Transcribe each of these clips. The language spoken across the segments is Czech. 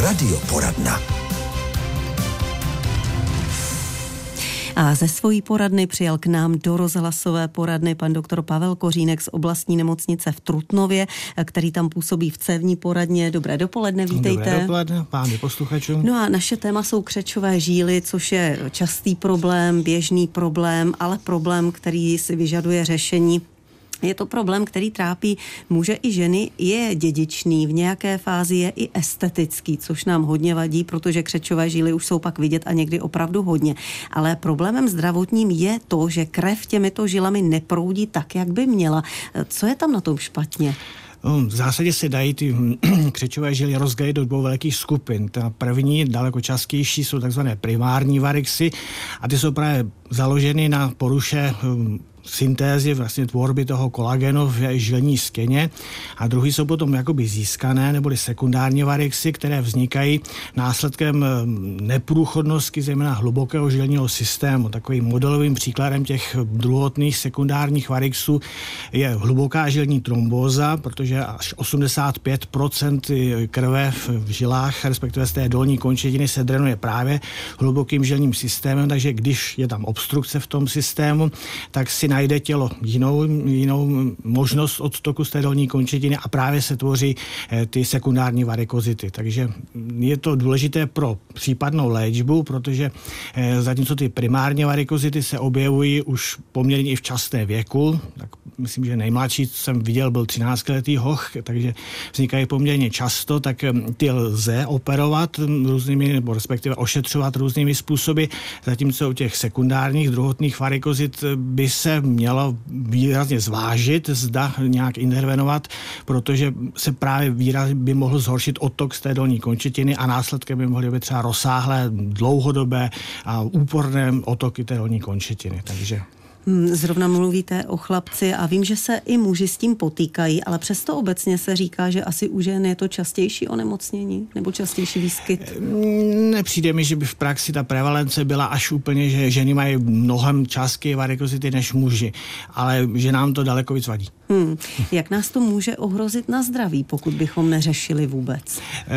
Radioporadna. A ze svojí poradny přijal k nám do rozhlasové poradny pan doktor Pavel Kořínek z oblastní nemocnice v Trutnově, který tam působí v cévní poradně. Dobré dopoledne, vítejte. Dobré dopoledne, páni posluchačům. No a naše téma jsou křečové žíly, což je častý problém, běžný problém, ale problém, který si vyžaduje řešení. Je to problém, který trápí muže i ženy, je dědičný, v nějaké fázi je i estetický, což nám hodně vadí, protože křečové žíly už jsou pak vidět a někdy opravdu hodně. Ale problémem zdravotním je to, že krev těmito žilami neproudí tak, jak by měla. Co je tam na tom špatně? V zásadě se dají ty křečové žily rozdělit do dvou velkých skupin. Ta první, daleko častější, jsou takzvané primární varixy a ty jsou právě založeny na poruše syntézy, vlastně tvorby toho kolagenu v žilní stěně, a druhý jsou potom jakoby získané neboli sekundární varixy, které vznikají následkem neprůchodnosti zejména hlubokého žilního systému. Takovým modelovým příkladem těch druhotných sekundárních varixů je hluboká žilní trombóza, protože až 85% krve v žilách, respektive z té dolní končetiny, se drenuje právě hlubokým žilním systémem, takže když je tam obstrukce v tom systému, tak si najde tělo jinou možnost odtoku z té dolní končetiny a právě se tvoří ty sekundární varikozity. Takže je to důležité pro případnou léčbu, protože zatímco ty primární varikozity se objevují už poměrně i v časném věku, tak myslím, že nejmladší, co jsem viděl, byl 13letý hoch, takže vznikají poměrně často, tak ty lze operovat různými, nebo respektive ošetřovat různými způsoby, zatímco u těch sekundárních druhotných varikozit by se mělo výrazně zvážit, zda nějak intervenovat, protože se právě výrazně by mohl zhoršit odtok z té dolní končetiny a následkem by mohly být třeba rozsáhlé, dlouhodobé a úporné otoky té dolní končetiny. Takže zrovna mluvíte o chlapci a vím, že se i muži s tím potýkají, ale přesto obecně se říká, že asi u žen je to častější onemocnění nebo častější výskyt. Nepřijde mi, že by v praxi ta prevalence byla až úplně, že ženy mají mnohem častěji varikozity než muži, ale že nám to daleko víc vadí. Jak nás to může ohrozit na zdraví, pokud bychom neřešili vůbec?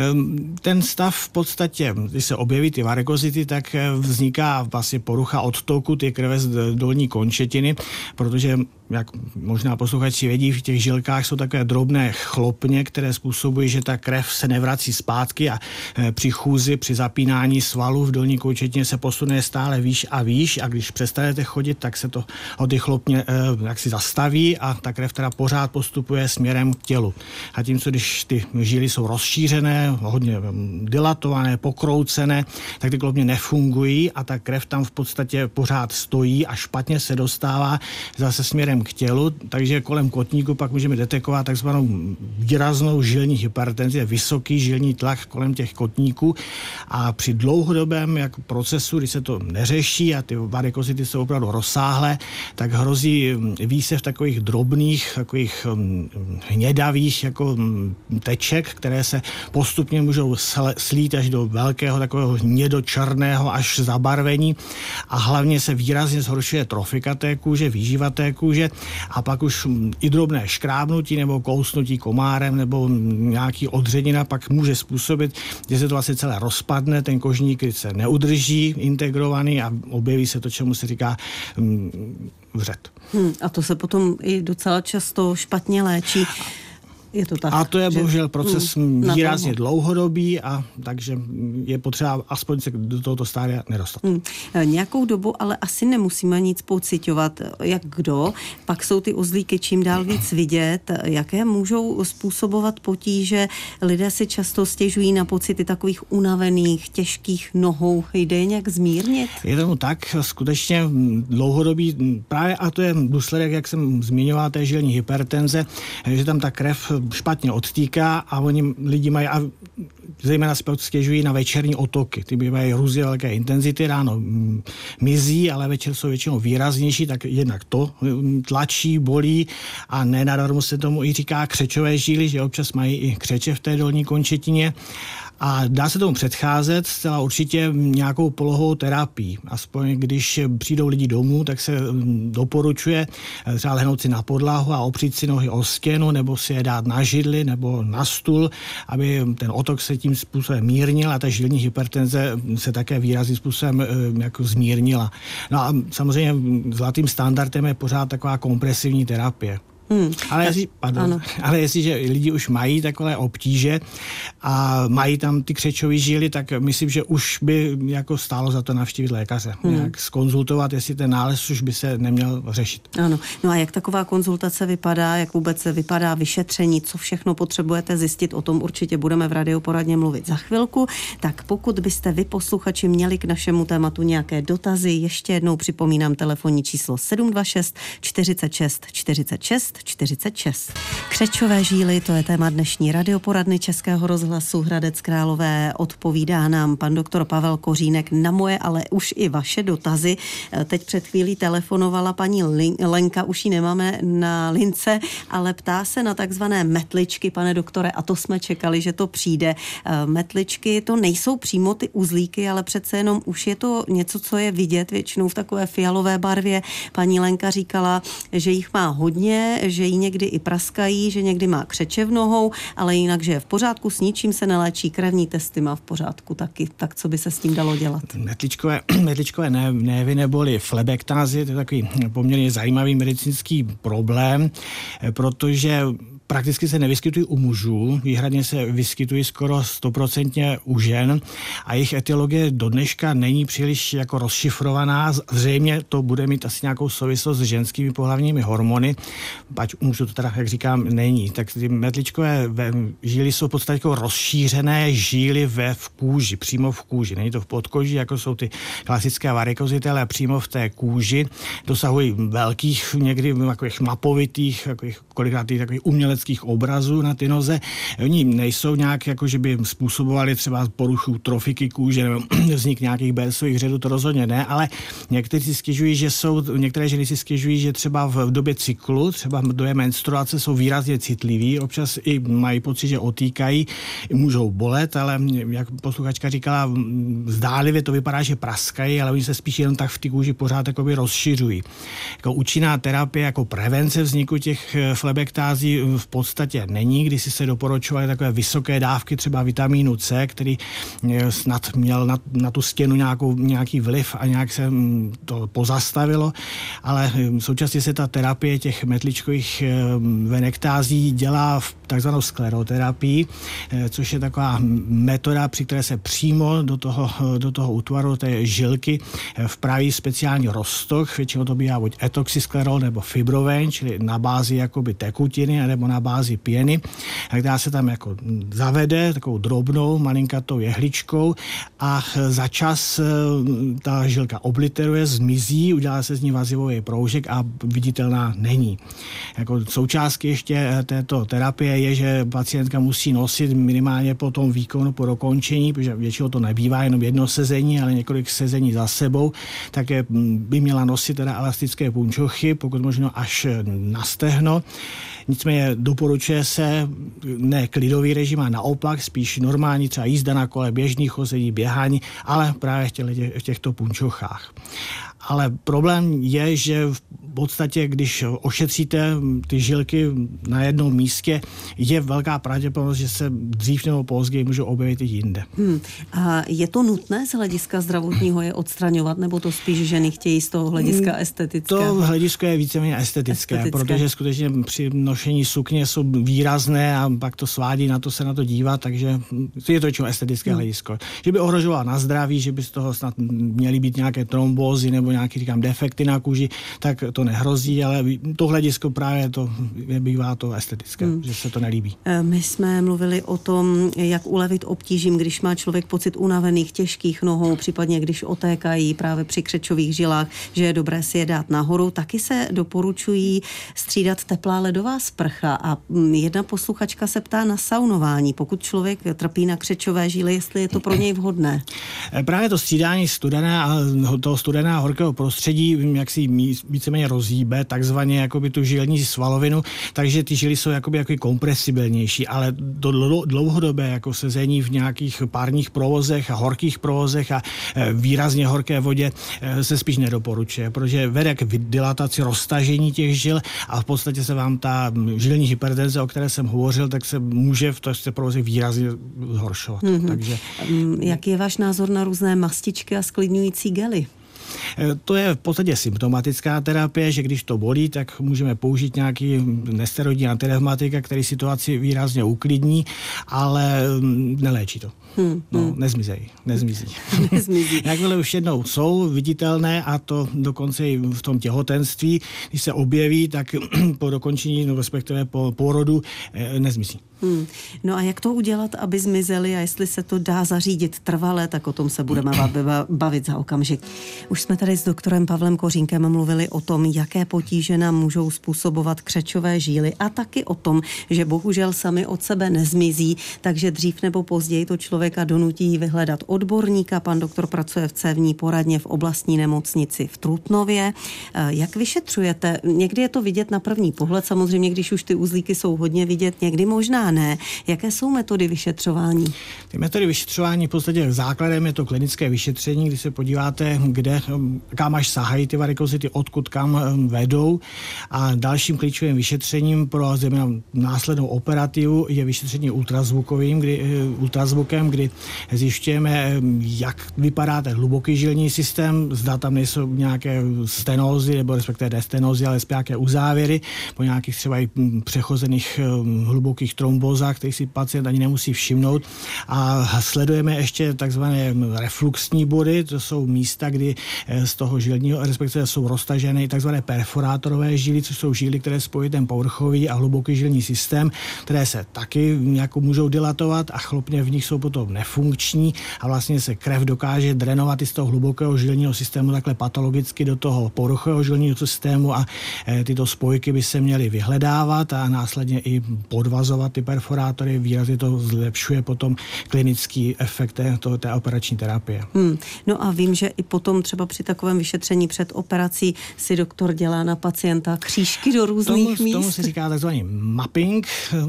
Ten stav v podstatě, když se objeví ty varikozity, tak vzniká vlastně porucha odtoku ty krve z dolní končetiny, protože jak možná posluchači vědí, v těch žilkách jsou takové drobné chlopně, které způsobují, že ta krev se nevrací zpátky a při chůzi, při zapínání svalů v dolní končetině se posune stále výš a když přestanete chodit, tak se to od ty chlopně jaksi zastaví a ta krev teda pořád postupuje směrem k tělu. A tím, co když ty žíly jsou rozšířené, hodně dilatované, pokroucené, tak ty chlopně nefungují a ta krev tam v podstatě pořád stojí a špatně se dostává zase směrem k tělu, takže kolem kotníku pak můžeme detekovat takzvanou výraznou žilní hypertenzi, vysoký žilní tlak kolem těch kotníků a při dlouhodobém procesu, když se to neřeší a ty varikozity jsou opravdu rozsáhlé, tak hrozí výsev takových drobných, takových hnědavých jako teček, které se postupně můžou slít až do velkého takového hnědočerného až zabarvení a hlavně se výrazně zhoršuje trofika té kůže, výživa té kůže a pak už i drobné škrábnutí nebo kousnutí komárem nebo nějaký odředina pak může způsobit, že se to vlastně celé rozpadne, ten kožník se neudrží integrovaný a objeví se to, čemu se říká vřet. A to se potom i docela často špatně léčí. Je to tak, a to je bohužel proces výrazně dlouhodobý a takže je potřeba aspoň se do tohoto stádia nedostat. Nějakou dobu ale asi nemusíme nic pociťovat, jak kdo. Pak jsou ty uzlíky čím dál víc vidět, jaké můžou způsobovat potíže. Lidé si často stěžují na pocity takových unavených, těžkých nohou. Jde je nějak zmírnit? Je tomu tak, skutečně dlouhodobý, právě a to je důsledek, jak jsem zmiňoval, té žilní hypertenze, že tam ta krev špatně odtýká a lidi mají, a zejména si stěžují na večerní otoky. Ty bývají různě velké intenzity, ráno mizí, ale večer jsou většinou výraznější, tak jednak to tlačí, bolí a nenadarmo se tomu i říká křečové žíly, že občas mají i křeče v té dolní končetině. A dá se tomu předcházet zcela určitě nějakou polohou terapii. Aspoň když přijdou lidi domů, tak se doporučuje třeba lehnout si na podlahu a opřít si nohy o stěnu, nebo si je dát na židli nebo na stůl, aby ten otok se tím způsobem mírnil a ta žilní hypertenze se také výrazným způsobem jako zmírnila. No a samozřejmě zlatým standardem je pořád taková kompresivní terapie. Ale jestliže lidi už mají takové obtíže a mají tam ty křečové žíly, tak myslím, že už by jako stálo za to navštívit lékaře. Nějak zkonzultovat, jestli ten nález už by se neměl řešit. Ano. No a jak taková konzultace vypadá, jak vůbec vypadá vyšetření, co všechno potřebujete zjistit, o tom určitě budeme v Radioporadně mluvit za chvilku. Tak pokud byste vy posluchači měli k našemu tématu nějaké dotazy, ještě jednou připomínám telefonní číslo 726 46 46 46. Křečové žíly, to je téma dnešní radioporadny Českého rozhlasu Hradec Králové. Odpovídá nám pan doktor Pavel Kořínek na moje, ale už i vaše dotazy. Teď před chvílí telefonovala paní Lenka, už ji nemáme na lince, ale ptá se na takzvané metličky, pane doktore, a to jsme čekali, že to přijde. Metličky to nejsou přímo ty uzlíky, ale přece jenom už je to něco, co je vidět většinou v takové fialové barvě. Paní Lenka říkala, že jich má hodně, že jí někdy i praskají, že někdy má křeče v nohou, ale jinak, že je v pořádku, s ničím se neléčí, krevní testy má v pořádku taky. Tak co by se s tím dalo dělat? Metličkové névy neboli flebektázy, to je takový poměrně zajímavý medicínský problém, protože prakticky se nevyskytují u mužů, výhradně se vyskytují skoro 100% u žen a jejich etiologie do dneška není příliš jako rozšifrovaná. Zřejmě to bude mít asi nějakou souvislost s ženskými pohlavními hormony, pač u mužů to teda, jak říkám, není. Tak ty metličkové žíly jsou v podstatě jako rozšířené žíly v kůži, přímo v kůži. Není to v podkoži, jako jsou ty klasické varikozity, ale přímo v té kůži. Dosahují velkých, někdy takových mapovitých, kolikrát takových uměleckých obrazů na ty noze. Oni nejsou nějak, jako že by způsobovali třeba poruchu trofiky kůže nebo vznik nějakých Bersových řadů, to rozhodně ne, ale někteří si stěžují, některé ženy si stěžují, že třeba v době cyklu, třeba v době menstruace jsou výrazně citliví, občas i mají pocit, že otýkají, můžou bolet, ale jak posluchačka říkala, zdálivě to vypadá, že praskají, ale oni se spíš jen tak v té kůži pořád jakoby rozšiřují. Jako účinná terapie, jako prevence vzniku těch flebektází v podstatě není, když si se doporučovaly takové vysoké dávky třeba vitamínu C, který snad měl na tu stěnu nějaký vliv a nějak se to pozastavilo, ale současně se ta terapie těch metličkových venektází dělá v takzvanou skleroterapii, což je taková metoda, při které se přímo do toho útvaru té žilky vpraví speciální roztok, většinou to bývá buď etoxysklerol nebo fibroven, čili na bázi jakoby tekutiny nebo na bázi pěny, která se tam jako zavede takovou drobnou malinkatou jehličkou a za čas ta žilka obliteruje, zmizí, udělá se z ní vazivový proužek a viditelná není. Jako součástky ještě této terapie je, že pacientka musí nosit minimálně po tom výkonu, po dokončení, protože většinou to nebývá jenom jedno sezení, ale několik sezení za sebou, tak by měla nosit teda elastické punčochy, pokud možno až na stehno. Nicméně doporučuje se ne klidový režim, a naopak spíš normální třeba jízda na kole, běžný chození, běhání, ale právě v těchto punčochách. Ale problém je, že v podstatě, když ošetříte ty žilky na jednom místě, je velká pravděpodobnost, že se dřív nebo později můžou objevit i jinde. A je to nutné z hlediska zdravotního je odstraňovat, nebo to spíš ženy chtějí z toho hlediska estetického? To hledisko je víceméně estetické, protože skutečně při nošení sukně jsou výrazné a pak to svádí na to se na to dívat, takže je to většinou estetické hledisko. Že by ohrožovala na zdraví, že by z toho snad měly být nějaké trombózy nebo nějaké, říkám, defekty na kůži, tak to nehrozí, ale to hledisko právě to bývá to estetické, že se to nelíbí. My jsme mluvili o tom, jak ulevit obtížím, když má člověk pocit unavených, těžkých nohou, případně když otékají právě při křečových žilách, že je dobré si je dát nahoru. Taky se doporučují střídat teplá ledová sprcha a jedna posluchačka se ptá na saunování, pokud člověk trpí na křečové žíly, jestli je to pro něj vhodné. Právě to střídání studené a horkého blízkého prostředí jaksi víceméně rozhýbe, takzvaně jakoby tu žilní svalovinu, takže ty žily jsou jakoby kompresibilnější, ale dlouhodobé jako sezení v nějakých párních provozech a horkých provozech a výrazně horké vodě se spíš nedoporučuje, protože vede k dilataci, roztažení těch žil a v podstatě se vám ta žilní hypertenze, o které jsem hovořil, tak se může v té provozi výrazně zhoršovat. Takže... Jaký je váš názor na různé mastičky a sklidňující gely? To je v podstatě symptomatická terapie, že když to bolí, tak můžeme použít nějaký nesteroidní antirevmatika, který situaci výrazně uklidní, ale neléčí to. Nezmizí. Jakmile už jednou jsou viditelné a to dokonce i v tom těhotenství, když se objeví, tak po dokončení, respektive po porodu, nezmizí. No a jak to udělat, aby zmizely a jestli se to dá zařídit trvale, tak o tom se budeme bavit za okamžik. Už jsme tady s doktorem Pavlem Kořínkem mluvili o tom, jaké potíže nám můžou způsobovat křečové žíly a taky o tom, že bohužel sami od sebe nezmizí, takže dřív nebo později to člověka donutí vyhledat odborníka. Pan doktor pracuje v cévní poradně v oblastní nemocnici v Trutnově. Jak vyšetřujete? Někdy je to vidět na první pohled, samozřejmě, když už ty uzlíky jsou hodně vidět, někdy možná ne. Jaké jsou metody vyšetřování? Ty metody vyšetřování v podstatě základem je to klinické vyšetření, kdy se podíváte, kam až sahají ty varikozity, odkud kam vedou. A dalším klíčovým vyšetřením pro zejména následnou operativu je vyšetření ultrazvukem, kdy zjišťujeme, jak vypadá ten hluboký žilní systém, zda tam nejsou nějaké stenózy, nebo respektive destenózy, ale nějaké uzávěry po nějakých třeba i přechozených hlubokých trombózách, který si pacient ani nemusí všimnout. A sledujeme ještě takzvané refluxní body, to jsou místa, kdy z toho žilního, respektive jsou roztažené takzvané perforátorové žíly, což jsou žíly, které spojí ten povrchový a hluboký žilní systém, které se taky jako můžou dilatovat a chlopně v nich jsou potom nefunkční a vlastně se krev dokáže drenovat i z toho hlubokého žilního systému takhle patologicky do toho povrchového žilního systému a tyto spojky by se měly vyhledávat a následně i podvazovat ty perforátory. Výrazně to zlepšuje potom klinický efekt té operační terapie. No a vím, že i potom třeba při takovém vyšetření před operací si doktor dělá na pacienta křížky do různých míst. Tomu se říká takzvaný mapping,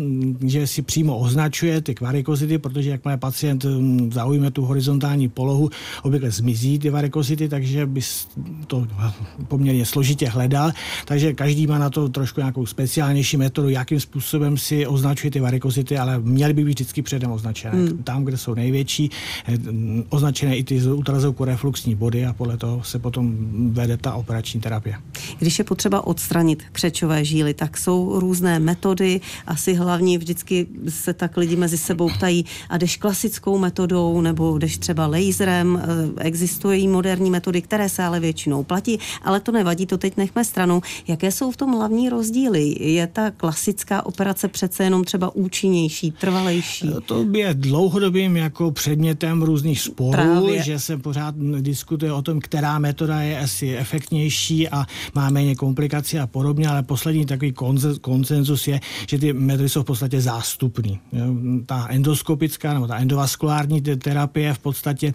že si přímo označuje ty varikozity, protože jakmile pacient zaujme tu horizontální polohu, obvykle zmizí ty varikozity, takže by to poměrně složitě hledal. Takže každý má na to trošku nějakou speciálnější metodu, jakým způsobem si označuje ty varikozity, ale měly by být vždycky předem označené. Tam, kde jsou největší, označené i ty ultrazvuku refluxní body a podle toho se potom vede ta operační terapie. Když je potřeba odstranit křečové žíly, tak jsou různé metody. Asi hlavní vždycky se tak lidi mezi sebou ptají, a jdeš klasickou metodou nebo jdeš třeba laserem. Existují moderní metody, které se ale většinou platí, ale to nevadí, to teď nechme stranou. Jaké jsou v tom hlavní rozdíly? Je ta klasická operace přece jenom třeba účinnější, trvalejší? To je dlouhodobým jako předmětem různých sporů, právě. Že se pořád diskutuje o tom, která metoda je asi efektnější a má méně komplikací a podobně, ale poslední takový konsenzus je, že ty metody jsou v podstatě zástupný. Ta endoskopická nebo ta endovaskulární terapie v podstatě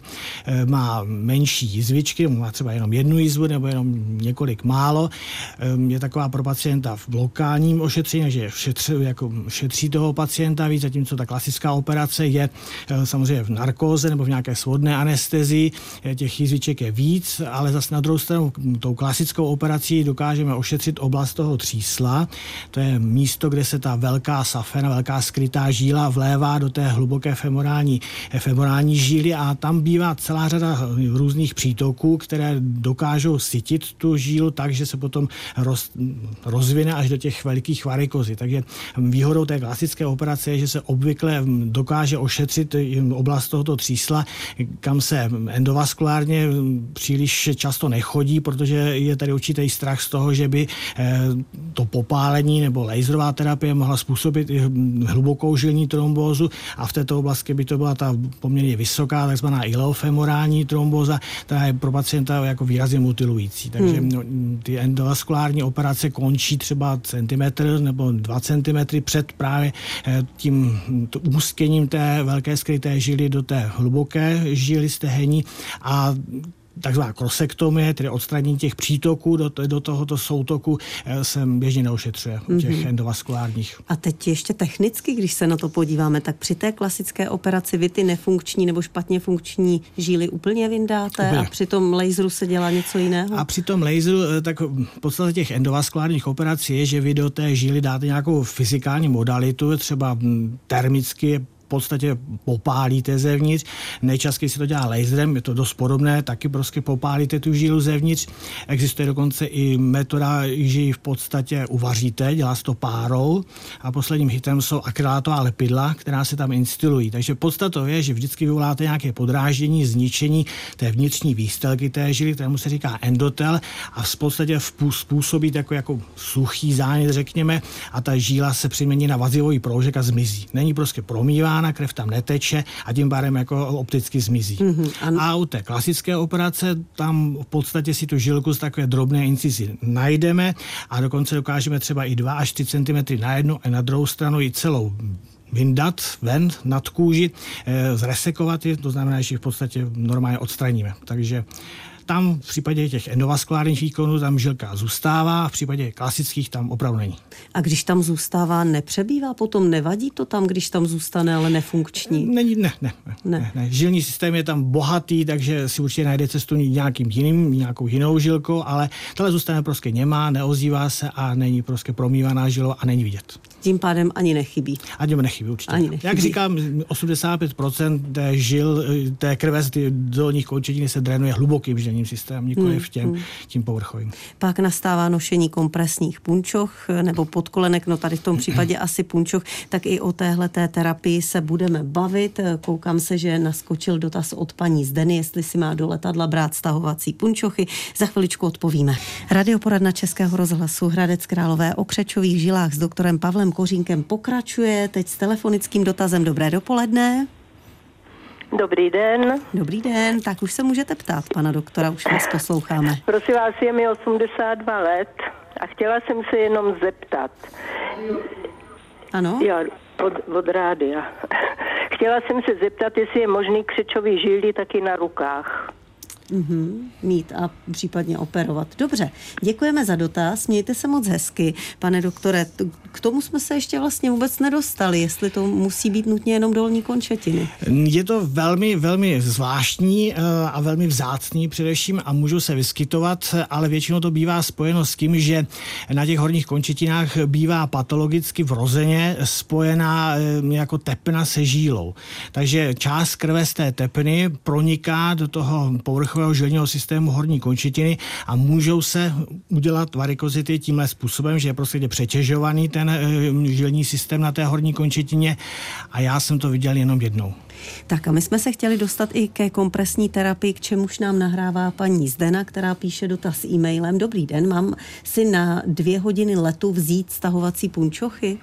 má menší jizvičky, má třeba jenom jednu jizvu nebo jenom několik málo. Je taková pro pacienta v lokálním ošetření, že šetří toho pacienta víc, zatímco ta klasická operace je samozřejmě v narkóze nebo v nějaké svodné anestezii. Těch jizviček je víc, ale zase na druhou stranu tou klasickou operací dokážeme ošetřit oblast toho třísla. To je místo, kde se ta velká safena, velká skrytá žíla vlévá do té hluboké femorální žíly a tam bývá celá řada různých přítoků, které dokážou sytit tu žílu tak, že se potom rozvine až do těch velikých varikozí. Takže výhodou té klasické operace je, že se obvykle dokáže ošetřit oblast tohoto třísla, kam se endovaskulárně příliš často nechodí, protože je tady určitý strach z toho, že by to popálení nebo laserová terapie mohla způsobit i hlubokou žilní trombózu a v této oblasti by to byla ta poměrně vysoká, takzvaná ileofemorální trombóza, která je pro pacienta jako výrazně mutilující. Takže ty endovaskulární operace končí třeba centimetr nebo 2 centimetry před právě tím úzkením té velké skryté žily do té hluboké žíly stehenní a takzvaná krosektomie, tedy odstranění těch přítoků do tohoto soutoku, se běžně neošetřuje u těch endovaskulárních. A teď ještě technicky, když se na to podíváme, tak při té klasické operaci vy ty nefunkční nebo špatně funkční žíly úplně vyndáte a při tom laseru se dělá něco jiného? A při tom laseru, tak v podstatě těch endovaskulárních operací je, že vy do té žíly dáte nějakou fyzikální modalitu, třeba termicky v podstatě popálíte zevnitř. Nejčastěji se to dělá laserem, je to dost podobné, taky prostě popálíte tu žílu zevnitř. Existuje dokonce i metoda, že ji v podstatě uvaříte, dělá se to párou a posledním hitem jsou akrylátová lepidla, která se tam instalují. Takže podstatou je, že vždycky vyvoláte nějaké podráždění, zničení té vnitřní výstelky té žíly, kterému se říká endotel a v podstatě způsobí takový jako suchý zánět, řekněme, a ta žíla se přimění na vazivový proužek a zmizí. Není prostě promývána, krev tam neteče a tím pádem jako opticky zmizí. A u té klasické operace tam v podstatě si tu žilku z takové drobné incizi najdeme a dokonce dokážeme třeba i 2 až 3 cm na jednu a na druhou stranu i celou vyndat ven nad kůži, zresekovat je, to znamená, že v podstatě normálně odstraníme. Takže tam v případě těch endovaskulárních výkonů tam žilka zůstává, v případě klasických tam opravdu není. A když tam zůstává, nepřebývá potom? Nevadí to tam, když tam zůstane, ale nefunkční? Ne. Žilní systém je tam bohatý, takže si určitě najde cestu nějakou jinou žilkou, ale tohle zůstane prostě nemá, neozývá se a není prostě promývaná žilou a není vidět. Tím pádem ani nechybí. Ani nechybí, určitě. Jak říkám, 85% té žil, té krve z dolních končetin se drenuje hlubokým žilním systémem, nikoliv tím povrchovým. Pak nastává nošení kompresních punčoch nebo podkolenek, no tady v tom případě asi punčoch, tak i o téhleté terapii se budeme bavit. Koukám se, že naskočil dotaz od paní Zdeny, jestli si má do letadla brát stahovací punčochy. Za chviličku odpovíme. Radioporadna Českého rozhlasu Hradec Králové o křečových žilách s doktorem Pavlem Kořínkem pokračuje. Teď s telefonickým dotazem. Dobré dopoledne. Dobrý den. Dobrý den, tak už se můžete ptát, pana doktora, už vás posloucháme. Prosím vás, je mi 82 let a chtěla jsem se jenom zeptat. Ano? Já, od rádia. Chtěla jsem se zeptat, jestli je možný křečový žíly taky na rukách. Mít a případně operovat. Dobře, děkujeme za dotaz, mějte se moc hezky. Pane doktore, k tomu jsme se ještě vlastně vůbec nedostali, jestli to musí být nutně jenom dolní končetiny. Je to velmi, velmi zvláštní a velmi vzácný především a můžou se vyskytovat, ale většinou to bývá spojeno s tím, že na těch horních končetinách bývá patologicky vrozeně spojená jako tepna se žílou. Takže část krve z té tepny proniká do toho povrchového žilního systému horní končetiny a můžou se udělat varikozity tímhle způsobem, že je prostě přetěžovaný ten žilní systém na té horní končetině a já jsem to viděl jenom jednou. Tak a my jsme se chtěli dostat i ke kompresní terapii, k čemuž nám nahrává paní Zdena, která píše dotaz e-mailem. Dobrý den, mám si na 2 hodiny letu vzít stahovací punčochy?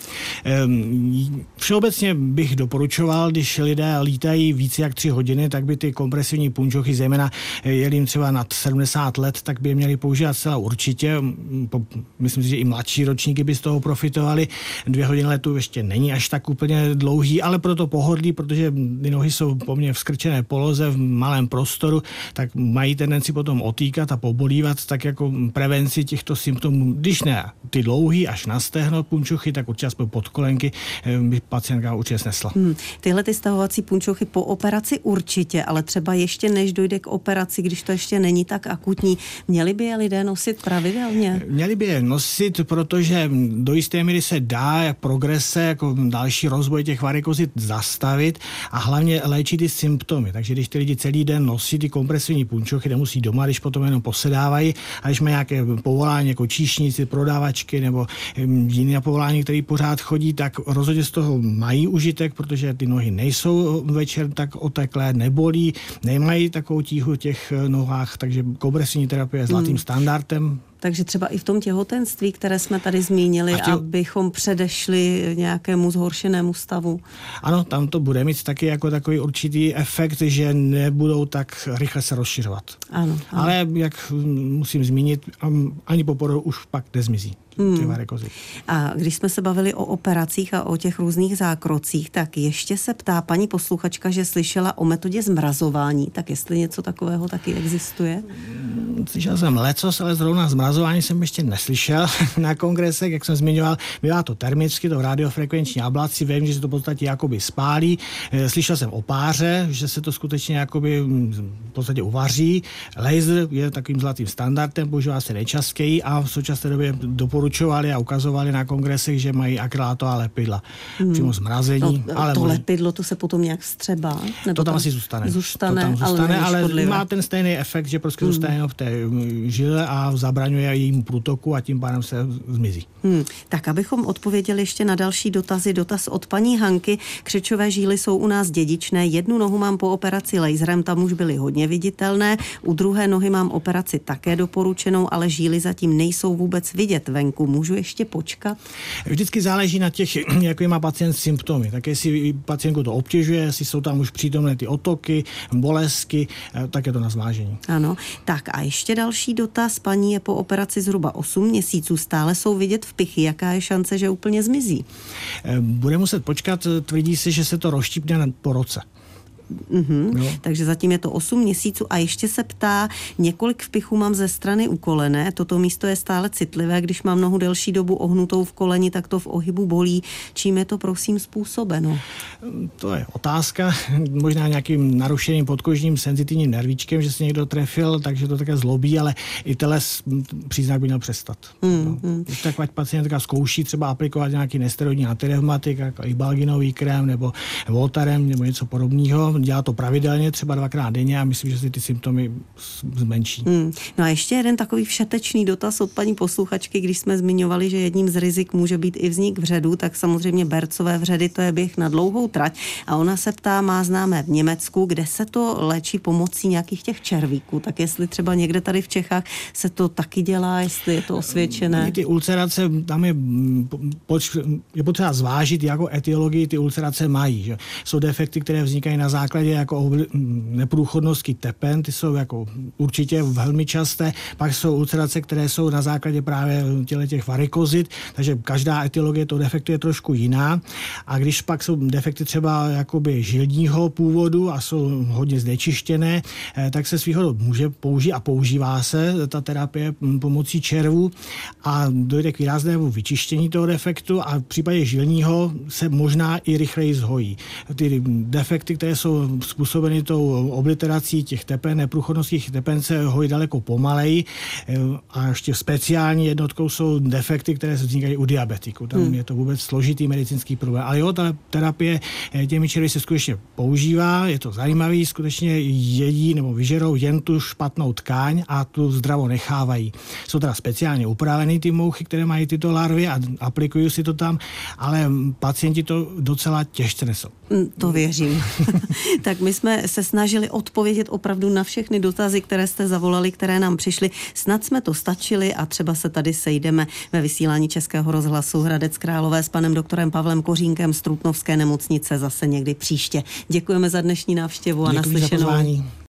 Všeobecně bych doporučoval, když lidé lítají více jak 3 hodiny, tak by ty kompresivní punčochy, zejména jeli jim třeba nad 70 let, tak by je měli používat celá určitě. Myslím si, že i mladší ročníky by z toho profitovali. 2 hodiny letu ještě není až tak úplně dlouhý, ale proto pohodlí, protože ty nohy jsou poměrně v skrčené poloze, v malém prostoru, tak mají tendenci potom otýkat a pobolívat, tak jako prevenci těchto symptomů, když ne ty dlouhý až na stehno punčochy, tak určitě aspoň podkolenky by pacientka určitě snesla. Tyhle ty stahovací punčochy po operaci určitě, ale třeba ještě než dojde k operaci, když to ještě není tak akutní, měli by je lidé nosit pravidelně? Měli by je nosit, protože do jisté míry se dá progrese, jako další rozvoj těch varikozit zastavit a hlavně léčit ty symptomy. Takže když ty lidi celý den nosí ty kompresivní punčochy, nemusí doma, když potom jenom posedávají, a když mají nějaké povolání jako číšníci, prodávačky nebo jiné povolání, které pořád chodí, tak rozhodně z toho mají užitek, protože ty nohy nejsou večer tak oteklé, nebolí, nemají takovou tíhu v těch nohách, takže kompresivní terapie je zlatým standardem. Takže třeba i v tom těhotenství, které jsme tady zmínili, abychom předešli nějakému zhoršenému stavu. Ano, tam to bude mít taky jako takový určitý efekt, že nebudou tak rychle se rozšiřovat. Ano. Ale jak musím zmínit, ani po porodu už pak nezmizí. ty varikozy. A když jsme se bavili o operacích a o těch různých zákrocích, tak ještě se ptá paní posluchačka, že slyšela o metodě zmrazování, tak jestli něco takového taky existuje? Slyšel jsem lecos, ale zrovna zmrazování jsem ještě neslyšel na kongresech, jak jsem zmiňoval. Bývá to termicky, to v radiofrekvenční ablaci, vím, že se to v podstatě jakoby spálí. Slyšel jsem o páře, že se to skutečně jakoby v podstatě uvaří. Laser je takovým zlatým standardem, používá se nejčastěji a v současné době doporučovali a ukazovali na kongresech, že mají akrylátová lepidla. Přímo zmrazení. No, ale to lepidlo, to se potom nějak vstřebá? To tam asi zůstane. To tam zůstane, ale má ten stejný efekt, že prostě zůstane v té žile a zabraňuje jejímu průtoku a tím pádem se zmizí. Tak abychom odpověděli ještě na další dotazy. Dotaz od paní Hanky. Křečové žíly jsou u nás dědičné. Jednu nohu mám po operaci laserem, tam už byly hodně viditelné. U druhé nohy mám operaci také doporučenou, ale žíly zatím nejsou vůbec vidět venku. Můžu ještě počkat? Vždycky záleží na těch, jaký má pacient symptomy. Tak jestli pacientku to obtěžuje, jestli jsou tam už přítomné ty otoky, bolesti, tak je to na zvážení. Ano. Tak a ještě další dotaz. Paní je po operaci zhruba 8 měsíců. Stále jsou vidět vpichy. Jaká je šance, že úplně zmizí? Bude muset počkat. Tvrdí se, že se to rozštípne po roce. No. Takže zatím je to 8 měsíců a ještě se ptá, několik vpichů mám ze strany u kolene, toto místo je stále citlivé, když mám nohu delší dobu ohnutou v koleni, tak to v ohybu bolí. Čím je to prosím způsobeno? To je otázka, možná nějakým narušeným podkožním senzitivním nervíčkem, že se někdo trefil, takže to také zlobí, ale i tenhle příznak by měl přestat. Když taková pacientka zkouší třeba aplikovat nějaký nesteroidní antireumatik, jako ibalginový krém nebo Voltaren nebo něco podobného, dělá to pravidelně, třeba 2krát denně a myslím, že si ty symptomy zmenší. No a ještě jeden takový všetečný dotaz od paní posluchačky, když jsme zmiňovali, že jedním z rizik může být i vznik vředu, tak samozřejmě bercové vředy, to je běh na dlouhou trať. A ona se ptá, má známé v Německu, kde se to léčí pomocí nějakých těch červíků. Tak jestli třeba někde tady v Čechách se to taky dělá, jestli je to osvědčené. Ty ulcerace, tam je potřeba zvážit, jakou etiologii ty ulcerace mají. Že? Jsou defekty, které vznikají na základě jako neprůchodnosti tepen, ty jsou jako určitě velmi časté, pak jsou ulcerace, které jsou na základě právě těch varikozit, takže každá etiologie toho defektu je trošku jiná a když pak jsou defekty třeba jakoby žilního původu a jsou hodně znečištěné, tak se svýho může použít a používá se ta terapie pomocí červů a dojde k výraznému vyčištění toho defektu a v případě žilního se možná i rychleji zhojí. Ty defekty, které jsou způsobeny tou obliterací těch tepen, neprůchodnostních tepen, se hojí daleko pomaleji a ještě speciální jednotkou jsou defekty, které se vznikají u diabetiků. Tam je to vůbec složitý medicínský problém. Ale jo, ta terapie těmi červy se skutečně používá, je to zajímavý, skutečně jedí nebo vyžerou jen tu špatnou tkáň a tu zdravo nechávají. Jsou teda speciálně upravený ty mouchy, které mají tyto larvy a aplikují si to tam, ale pacienti to docela těžce nesou. To věřím. Tak my jsme se snažili odpovědět opravdu na všechny dotazy, které jste zavolali, které nám přišly. Snad jsme to stačili a třeba se tady sejdeme ve vysílání Českého rozhlasu Hradec Králové s panem doktorem Pavlem Kořínkem z Trutnovské nemocnice zase někdy příště. Děkujeme za dnešní návštěvu a naslyšenou.